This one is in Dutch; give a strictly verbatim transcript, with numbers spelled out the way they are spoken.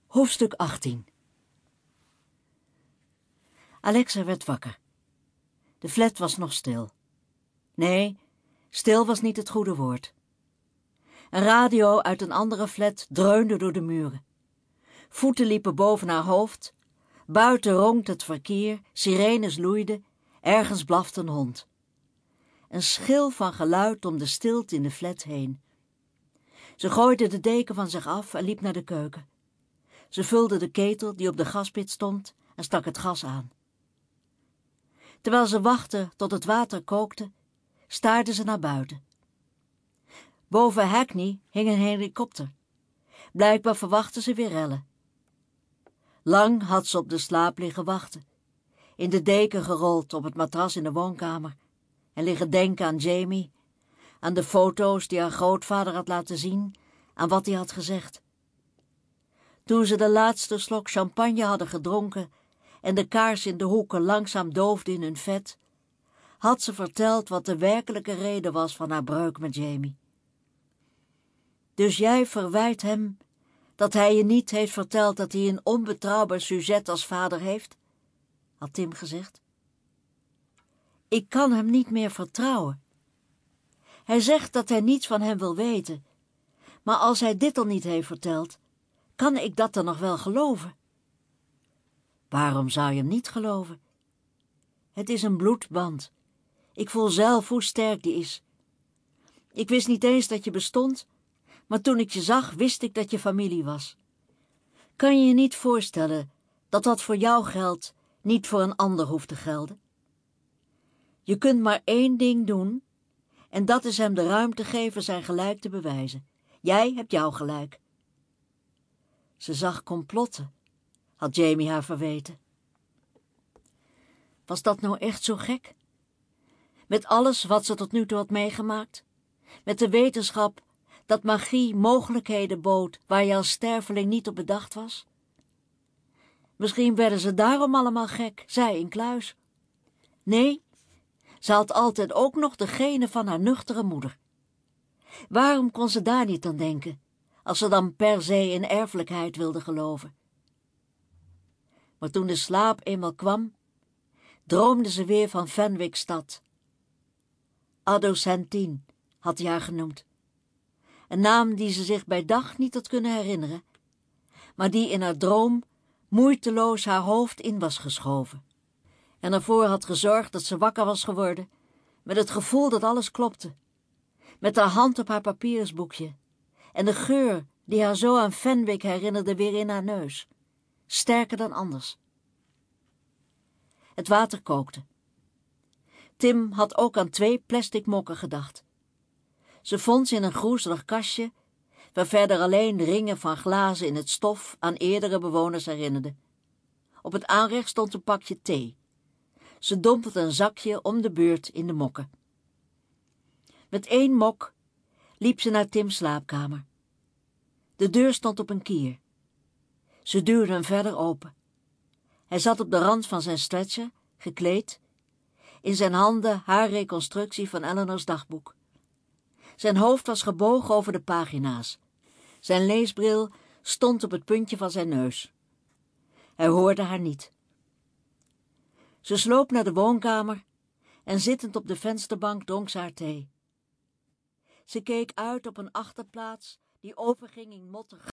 Hoofdstuk achttien. Alexa werd wakker. De flat was nog stil. Nee, stil was niet het goede woord. Een radio uit een andere flat dreunde door de muren. Voeten liepen boven haar hoofd. Buiten ronkt het verkeer, sirenes loeiden, ergens blafte een hond. Een schil van geluid om de stilte in de flat heen. Ze gooide de deken van zich af en liep naar de keuken. Ze vulde de ketel die op de gaspit stond en stak het gas aan. Terwijl ze wachtte tot het water kookte, staarde ze naar buiten. Boven Hackney hing een helikopter. Blijkbaar verwachtte ze weer rellen. Lang had ze op de slaap liggen wachten, in de deken gerold op het matras in de woonkamer en liggen denken aan Jamie, aan de foto's die haar grootvader had laten zien, aan wat hij had gezegd. Toen ze de laatste slok champagne hadden gedronken en de kaars in de hoeken langzaam doofde in hun vet, had ze verteld wat de werkelijke reden was van haar breuk met Jamie. Dus jij verwijt hem dat hij je niet heeft verteld dat hij een onbetrouwbaar sujet als vader heeft, had Tim gezegd. Ik kan hem niet meer vertrouwen. Hij zegt dat hij niets van hem wil weten, maar als hij dit al niet heeft verteld, kan ik dat dan nog wel geloven? Waarom zou je hem niet geloven? Het is een bloedband. Ik voel zelf hoe sterk die is. Ik wist niet eens dat je bestond, maar toen ik je zag, wist ik dat je familie was. Kan je je niet voorstellen dat wat voor jou geldt, niet voor een ander hoeft te gelden? Je kunt maar één ding doen, en dat is hem de ruimte geven zijn gelijk te bewijzen. Jij hebt jouw gelijk. Ze zag complotten, had Jamie haar verweten. Was dat nou echt zo gek? Met alles wat ze tot nu toe had meegemaakt? Met de wetenschap dat magie mogelijkheden bood waar je als sterveling niet op bedacht was? Misschien werden ze daarom allemaal gek, zij in kluis. Nee, ze had altijd ook nog de genen van haar nuchtere moeder. Waarom kon ze daar niet aan denken, als ze dan per se in erfelijkheid wilde geloven? Maar toen de slaap eenmaal kwam, droomde ze weer van Fenwickstad. Adocentine had hij haar genoemd. Een naam die ze zich bij dag niet had kunnen herinneren, maar die in haar droom moeiteloos haar hoofd in was geschoven en ervoor had gezorgd dat ze wakker was geworden met het gevoel dat alles klopte, met haar hand op haar papiersboekje en de geur die haar zo aan Fenwick herinnerde weer in haar neus, sterker dan anders. Het water kookte. Tim had ook aan twee plastic mokken gedacht. Ze vond ze in een groezelig kastje, waar verder alleen ringen van glazen in het stof aan eerdere bewoners herinnerden. Op het aanrecht stond een pakje thee. Ze dompelde een zakje om de beurt in de mokken. Met één mok liep ze naar Tim's slaapkamer. De deur stond op een kier. Ze duwde hem verder open. Hij zat op de rand van zijn stretcher, gekleed, in zijn handen haar reconstructie van Eleanor's dagboek. Zijn hoofd was gebogen over de pagina's. Zijn leesbril stond op het puntje van zijn neus. Hij hoorde haar niet. Ze sloop naar de woonkamer en zittend op de vensterbank dronk ze haar thee. Ze keek uit op een achterplaats die overging in mottig